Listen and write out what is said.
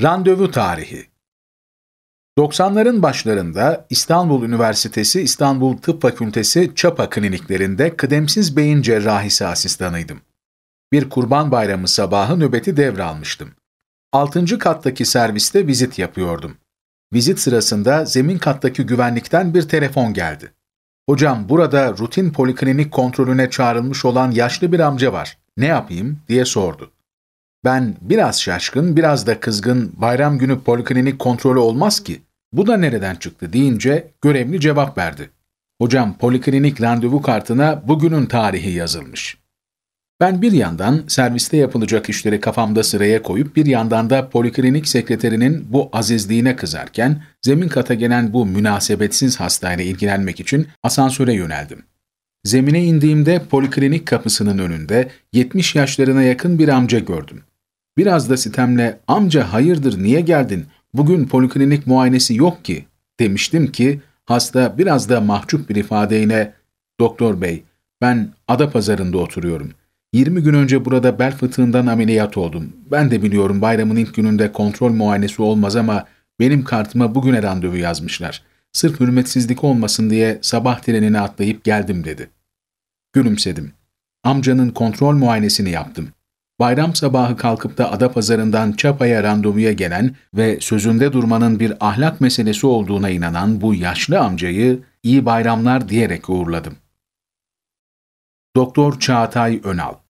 Randevu tarihi. 90'ların başlarında İstanbul Üniversitesi İstanbul Tıp Fakültesi Çapa kliniklerinde kıdemsiz beyin cerrahisi asistanıydım. Bir Kurban Bayramı sabahı nöbeti devralmıştım. 6. kattaki serviste vizit yapıyordum. Vizit sırasında zemin kattaki güvenlikten bir telefon geldi. "Hocam, burada rutin poliklinik kontrolüne çağrılmış olan yaşlı bir amca var. Ne yapayım?" diye sordu. Ben biraz şaşkın, biraz da kızgın, "Bayram günü poliklinik kontrolü olmaz ki. Bu da nereden çıktı?" deyince görevli cevap verdi. "Hocam, poliklinik randevu kartına bugünün tarihi yazılmış." Ben bir yandan serviste yapılacak işleri kafamda sıraya koyup bir yandan da poliklinik sekreterinin bu azizliğine kızarken zemin kata gelen bu münasebetsiz hastayla ilgilenmek için asansöre yöneldim. Zemine indiğimde poliklinik kapısının önünde 70 yaşlarına yakın bir amca gördüm. Biraz da sitemle "Amca, hayırdır, niye geldin? Bugün poliklinik muayenesi yok ki," demiştim ki hasta biraz da mahcup bir ifadeyle "Doktor bey, ben Adapazarı'nda oturuyorum. 20 gün önce burada bel fıtığından ameliyat oldum. Ben de biliyorum bayramın ilk gününde kontrol muayenesi olmaz ama benim kartıma bugüne randevu yazmışlar. Sırf hürmetsizlik olmasın diye sabah trenine atlayıp geldim," dedi. Gülümsedim. Amcanın kontrol muayenesini yaptım. Bayram sabahı kalkıp da Adapazarı'ndan Çapa'ya randevuya gelen ve sözünde durmanın bir ahlak meselesi olduğuna inanan bu yaşlı amcayı "İyi bayramlar" diyerek uğurladım. Doktor Çağatay Önal.